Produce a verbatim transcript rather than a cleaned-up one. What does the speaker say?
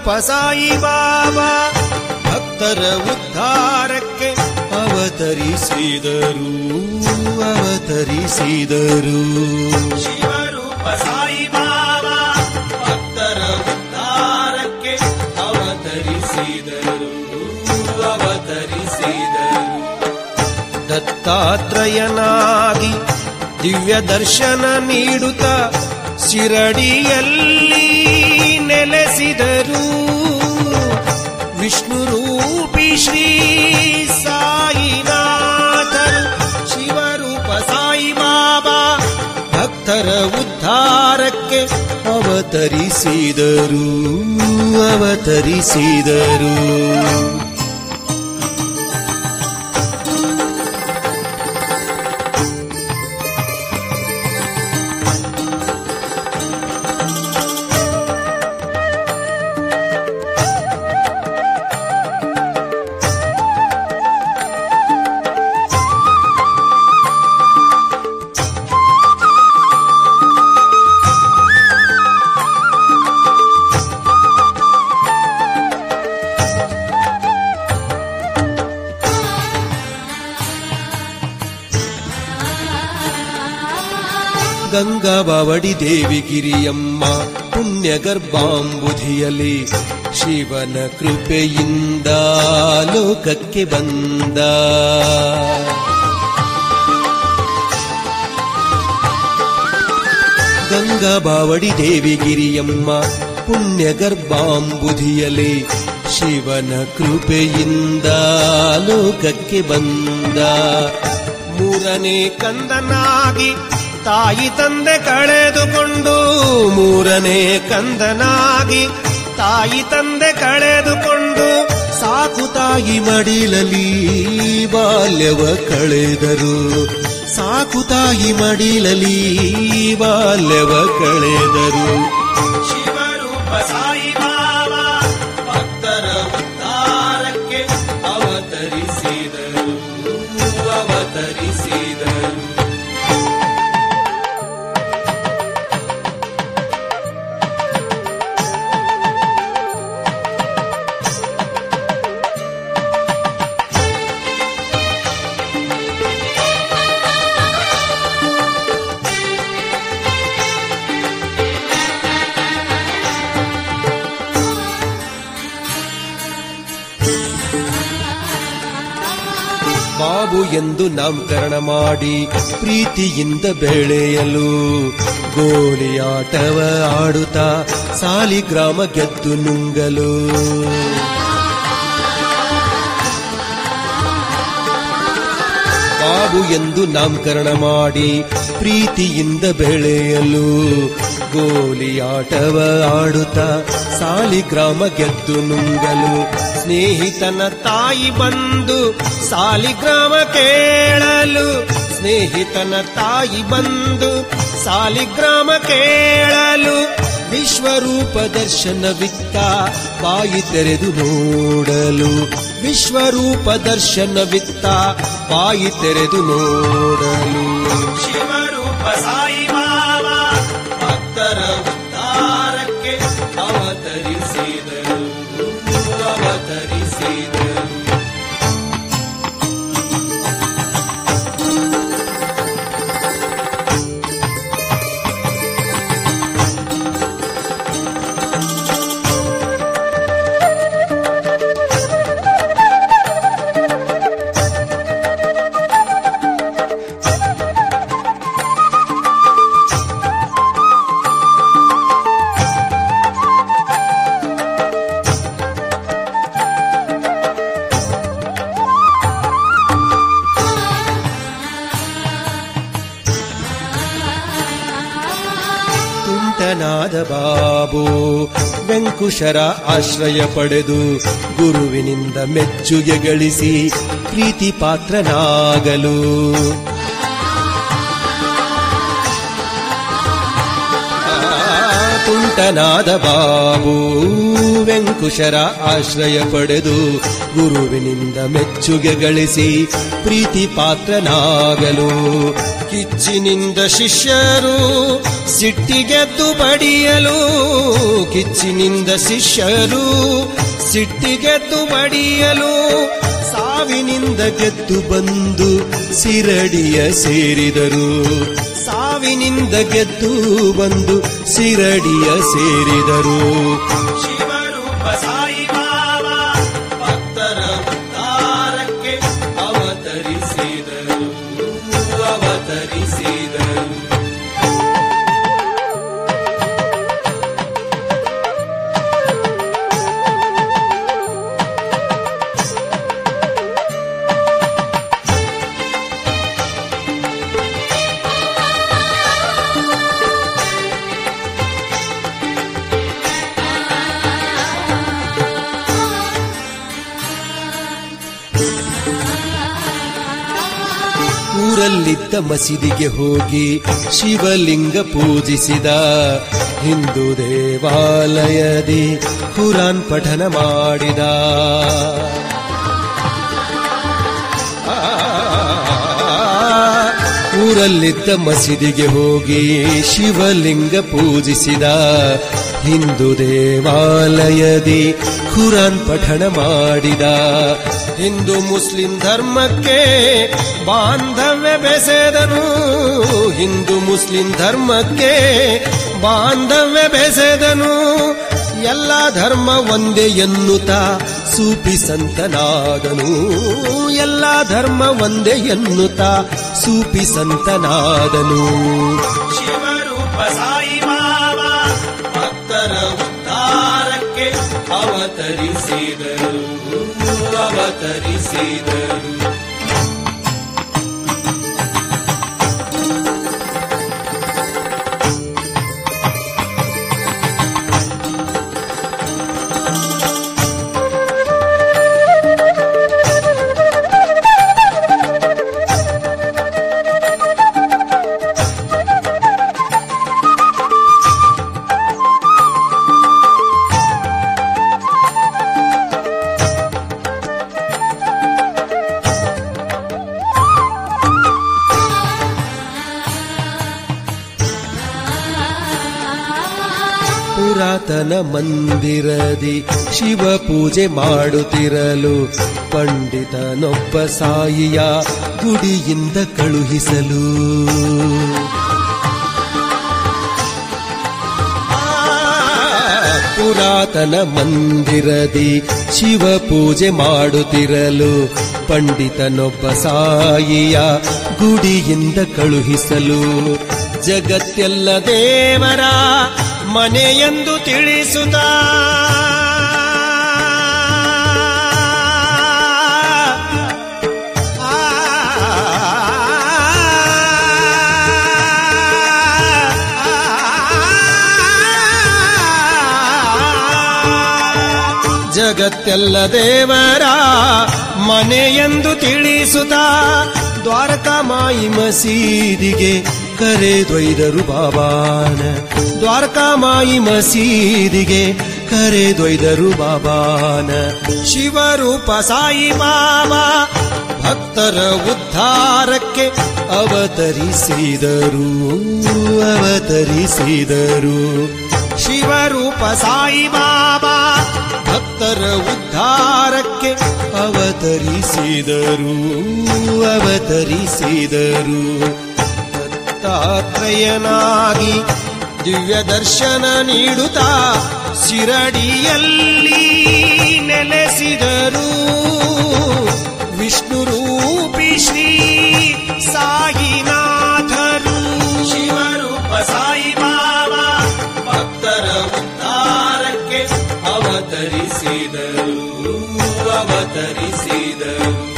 ಸಾಯಿ ಬಾಬಾ ಭಕ್ತರ ಉದ್ಧಾರಕ್ಕೆ ಅವತರಿಸಿದರು ಅವತರಿಸಿದರು. ಶಿವರೂಪ ಸಾಯಿ ಬಾಬಾ ಭಕ್ತರ ಉದ್ಧಾರಕ್ಕೆ ಅವತರಿಸಿದರು ಅವತರಿಸಿದರು. ದತ್ತಾತ್ರೇಯನಾಗಿ ದಿವ್ಯ ದರ್ಶನ ನೀಡುತ್ತಾ ಶಿರಡಿಯಲ್ಲಿ ನೆಲೆಸಿದರು. ವಿಷ್ಣು ರೂಪಿ ಶ್ರೀ ಸಾಯಿನಾಥರು ಶಿವರೂಪ ಸಾಯಿ ಬಾಬಾ ಭಕ್ತರ ಉದ್ಧಾರಕ್ಕೆ ಅವತರಿಸಿದರು ಅವತರಿಸಿದರು. ಗಂಗಾಬಾವಡಿ ದೇವಿ ಗಿರಿಯಮ್ಮ ಪುಣ್ಯ ಗರ್ಭಾಂಬುಧಿಯಲ್ಲಿ ಶಿವನ ಕೃಪೆಯಿಂದ ಲೋಕಕ್ಕೆ ಬಂದ. ಗಂಗಾಬಾವಡಿ ದೇವಿ ಗಿರಿಯಮ್ಮ ಪುಣ್ಯ ಗರ್ಭಾಂಬುಧಿಯಲ್ಲಿ ಶಿವನ ಕೃಪೆಯಿಂದ ಲೋಕಕ್ಕೆ ಬಂದ. ಮೂರನೇ ಕಂದನಾಗಿ ತಾಯಿ ತಂದೆ ಕಳೆದುಕೊಂಡು ಮೂರನೇ ಕಂದನಾಗಿ ತಾಯಿ ತಂದೆ ಕಳೆದುಕೊಂಡು ಸಾಕು ತಾಯಿ ಮಡಿಲಲ್ಲಿ ಬಾಲ್ಯವ ಕಳೆದರು. ಸಾಕು ತಾಯಿ ಮಡಿಲಲ್ಲಿ ಬಾಲ್ಯವ ಕಳೆದರು. ಶಿವರೂಪ ಸಾಯಿ ಬಾಬಾ ಭಕ್ತರ ಉದ್ಧಾರಕ್ಕೆ ಅವತರಿಸಿದರು ಅವತರಿಸಿದರು. ಬಾಬು ಎಂದು ನಾಮಕರಣ ಮಾಡಿ ಪ್ರೀತಿಯಿಂದ ಬೆಳೆಯಲು ಗೋಲಿಯಾಟವ ಆಡುತ್ತಾ ಸಾಲಿಗ್ರಾಮ ಗೆದ್ದು ನುಂಗಲು. ಬಾಬು ಎಂದು ನಾಮಕರಣ ಮಾಡಿ ಪ್ರೀತಿಯಿಂದ ಬೆಳೆಯಲು ಗೋಲಿಯಾಟವ ಆಡುತ್ತಾ ಸಾಲಿಗ್ರಾಮ ಗೆದ್ದು ನುಂಗಲು. ಸ್ನೇಹಿತನ ತಾಯಿ ಬಂದು ಸಾಲಿಗ್ರಾಮ ಕೇಳಲು ಸ್ನೇಹಿತನ ತಾಯಿ ಬಂದು ಸಾಲಿಗ್ರಾಮ ಕೇಳಲು ವಿಶ್ವರೂಪ ದರ್ಶನವಿತ್ತ ಬಾಯಿ ತೆರೆದು ನೋಡಲು. ವಿಶ್ವರೂಪ ದರ್ಶನವಿತ್ತ ಬಾಯಿ ತೆರೆದು ನೋಡಲು. ಶಿವರೂಪ ಸಾಯಿ ಬಾಬಾ ಭಕ್ತರ ಉದ್ಧಾರಕ್ಕೆ ಅವತರಿಸಿದರು ಅವತರಿಸಿದರು. ಬಾಬು ವೆಂಕುಶರ ಆಶ್ರಯ ಪಡೆದು ಗುರುವಿನಿಂದ ಮೆಚ್ಚುಗೆ ಗಳಿಸಿ ಪ್ರೀತಿ ಪಾತ್ರನಾಗಲು. ತುಂಟನಾದ ಬಾಬು ವೆಂಕುಶರ ಆಶ್ರಯ ಪಡೆದು ಗುರುವಿನಿಂದ ಮೆಚ್ಚು ಮೆಚ್ಚುಗೆ ಗಳಿಸಿ ಪ್ರೀತಿ ಪಾತ್ರನಾಗಲು ಕಿಚ್ಚಿನಿಂದ ಶಿಷ್ಯರು ಸಿಟ್ಟಿಗೆದ್ದು ಬಡಿಯಲು ಕಿಚ್ಚಿನಿಂದ ಶಿಷ್ಯರು ಸಿಟ್ಟಿಗೆದ್ದು ಬಡಿಯಲು ಸಾವಿನಿಂದ ಗೆದ್ದು ಬಂದು ಸಿರಡಿಯ ಸೇರಿದರು ಸಾವಿನಿಂದ ಗೆದ್ದು ಬಂದು ಸಿರಡಿಯ ಸೇರಿದರು ಶಿವರೂಪ ಸಾಯಿ ಬಾಬಾ ಭಕ್ತರ ಉದ್ಧಾರಕ್ಕೆ ಅವತರಿಸಿದರು ಅವತರಿಸಿದರು ಊರಲ್ಲಿದ್ದ ಮಸೀದಿಗೆ ಹೋಗಿ ಶಿವಲಿಂಗ ಪೂಜಿಸಿದ ಹಿಂದೂ ದೇವಾಲಯದಿ ಕುರಾನ್ ಪಠನ ಮಾಡಿದ ಊರಲ್ಲಿದ್ದ ಮಸೀದಿಗೆ ಹೋಗಿ ಶಿವಲಿಂಗ ಪೂಜಿಸಿದ ಹಿಂದೂ ದೇವಾಲಯದಿ ಕುರಾನ್ ಪಠಣ ಮಾಡಿದ ಹಿಂದೂ ಮುಸ್ಲಿಂ ಧರ್ಮಕ್ಕೆ ಬಾಂಧವ್ಯ ಬೆಸೆದನು ಹಿಂದೂ ಮುಸ್ಲಿಂ ಧರ್ಮಕ್ಕೆ ಬಾಂಧವ್ಯ ಬೆಸೆದನು ಎಲ್ಲ ಧರ್ಮ ಒಂದೇ ಎನ್ನುತ್ತಾ ಸೂಫಿ ಸಂತನಾದನು ಎಲ್ಲ ಧರ್ಮ ಒಂದೇ ಎನ್ನುತ್ತಾ ಸೂಫಿ ಸಂತನಾದನು ಶಿವರೂಪ ಸಾಯಿ ಬಾಬಾ ಭಕ್ತರ ಉದ್ಧಾರಕ್ಕೆ ಅವತರಿಸಿದರು ಅವತರಿಸಿದರು ಪುರಾತನ ಮಂದಿರದಿ ಶಿವ ಪೂಜೆ ಮಾಡುತ್ತಿರಲು ಪಂಡಿತನೊಬ್ಬ ಸಾಯಿಯ ಗುಡಿಯಿಂದ ಕಳುಹಿಸಲು ಪುರಾತನ ಮಂದಿರದಿ ಶಿವ ಪೂಜೆ ಮಾಡುತ್ತಿರಲು ಪಂಡಿತನೊಬ್ಬ ಸಾಯಿಯ ಗುಡಿಯಿಂದ ಕಳುಹಿಸಲು ಜಗತ್ತೆಲ್ಲ ದೇವರ ಮನೆಯೆಂದು ತಿಳಿಸುತ್ತಾ ಜಗತ್ತೆಲ್ಲ ದೇವರ ಮನೆಯೆಂದು ತಿಳಿಸುತ್ತಾ ದ್ವಾರಕಾಮಾಯಿ ಮಸೀದಿಗೆ ಕರೆದೊಯ್ದರು ಬಾಬಾನ ದ್ವಾರಕಾಮಾಯಿ ಮಸೀದಿಗೆ ಕರೆದೊಯ್ದರು ಬಾಬಾನ ಶಿವರೂಪ ಸಾಯಿ ಬಾಬಾ ಭಕ್ತರ ಉದ್ಧಾರಕ್ಕೆ ಅವತರಿಸಿದರು ಅವತರಿಸಿದರು ಶಿವರೂಪ ಸಾಯಿ ಬಾಬಾ ಭಕ್ತರ ಉದ್ಧಾರಕ್ಕೆ ಅವತರಿಸಿದರು ಅವತರಿಸಿದರು ದತ್ತಾತ್ರೇಯನಾಗಿ ದಿವ್ಯ ದರ್ಶನ ನೀಡುತ್ತಾ ಶಿರಡಿಯಲ್ಲಿ ನೆಲೆಸಿದರು ವಿಷ್ಣು ರೂಪಿ ಶ್ರೀ ಸಾಯಿನಾಥರು ಶಿವರೂಪ ಸಾಯಿ ಬಾಬಾ ಭಕ್ತರ ಉದ್ಧಾರಕ್ಕೆ ಅವತರಿಸಿದರು ಅವತರಿಸಿದರು